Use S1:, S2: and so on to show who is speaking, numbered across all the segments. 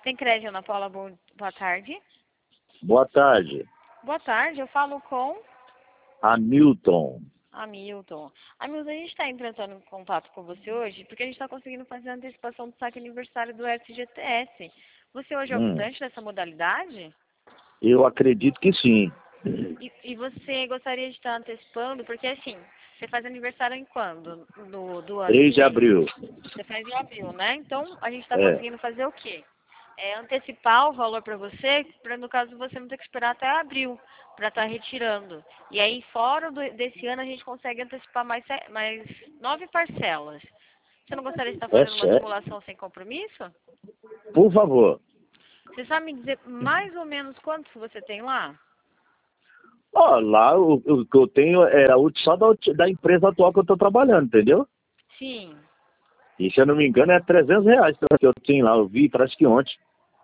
S1: Tem crédito, Ana Paula? Boa tarde.
S2: Boa tarde.
S1: Boa tarde, eu falo com
S2: Hamilton.
S1: Hamilton. Hamilton, a gente está entrando em contato com você hoje porque a gente está conseguindo fazer a antecipação do saque aniversário do FGTS. Você hoje é optante dessa modalidade?
S2: Eu acredito que sim.
S1: E você gostaria de estar antecipando? Porque assim, você faz aniversário em quando? Do ano?
S2: 3 de abril.
S1: Você faz em abril, né? Então, a gente está
S2: É.
S1: conseguindo fazer o quê? Antecipar o valor para você, para no caso você não ter que esperar até abril para estar retirando. E aí, fora desse ano, a gente consegue antecipar mais 9 parcelas. Você não gostaria de estar
S2: É
S1: fazendo uma
S2: sério?
S1: simulação sem compromisso?
S2: Por favor.
S1: Você sabe me dizer mais ou menos quantos você tem lá?
S2: Ó, lá o que eu tenho é só da empresa atual que eu estou trabalhando, entendeu?
S1: Sim.
S2: E se eu não me engano é R$ 300 que eu tenho lá, eu vi, parece que ontem.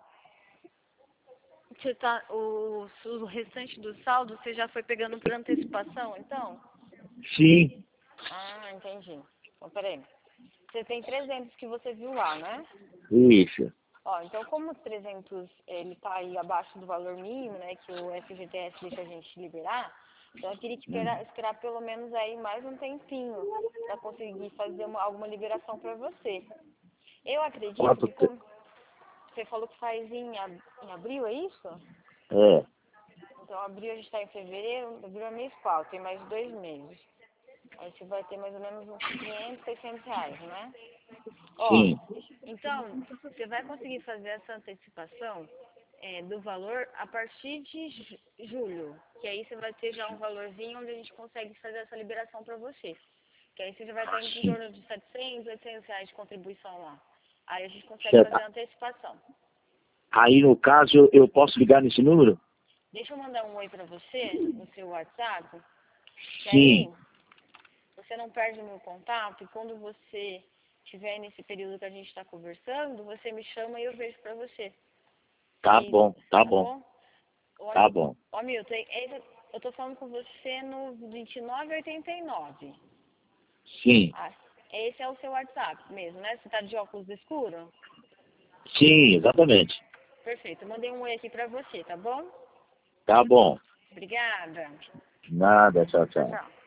S1: Você tá, o restante do saldo você já foi pegando por antecipação, então?
S2: Sim.
S1: Ah, entendi. Então, peraí. Você tem 300 que você viu lá, né?
S2: Isso.
S1: Ó, então como os 300 ele tá aí abaixo do valor mínimo, né, que o FGTS deixa a gente liberar, então eu queria esperar pelo menos aí mais um tempinho para conseguir fazer alguma liberação para você. Eu acredito
S2: Quanto
S1: que
S2: tempo?
S1: como você falou que faz em abril, é isso?
S2: É.
S1: Então abril a gente está em fevereiro, abril é mês qual? Tem mais 2 meses. Aí você vai ter mais ou menos uns 500, 600 reais, né? Ó,
S2: Sim.
S1: então, você vai conseguir fazer essa antecipação do valor a partir de julho, que aí você vai ter já um valorzinho onde a gente consegue fazer essa liberação para você. Que aí você já vai estar em
S2: Sim.
S1: torno de 700, 800 reais de contribuição lá. Aí a gente consegue
S2: Certo.
S1: fazer a antecipação.
S2: Aí, no caso, eu posso ligar nesse número?
S1: Deixa eu mandar um oi para você no seu WhatsApp, que aí
S2: Sim.
S1: você não perde o meu contato e quando você estiver nesse período que a gente está conversando, você me chama e eu vejo para você.
S2: Tá
S1: E,
S2: bom, tá
S1: tá
S2: bom,
S1: bom?
S2: tá bom.
S1: Ó, Milton, eu tô falando com você no 2989.
S2: Sim.
S1: Ah, esse é o seu WhatsApp mesmo, né? Você tá de óculos escuro?
S2: Sim, exatamente.
S1: Perfeito, eu mandei um oi aqui pra você, tá bom?
S2: Tá bom.
S1: Obrigada.
S2: Nada, tchau,
S1: Tchau,
S2: tchau.
S1: tchau.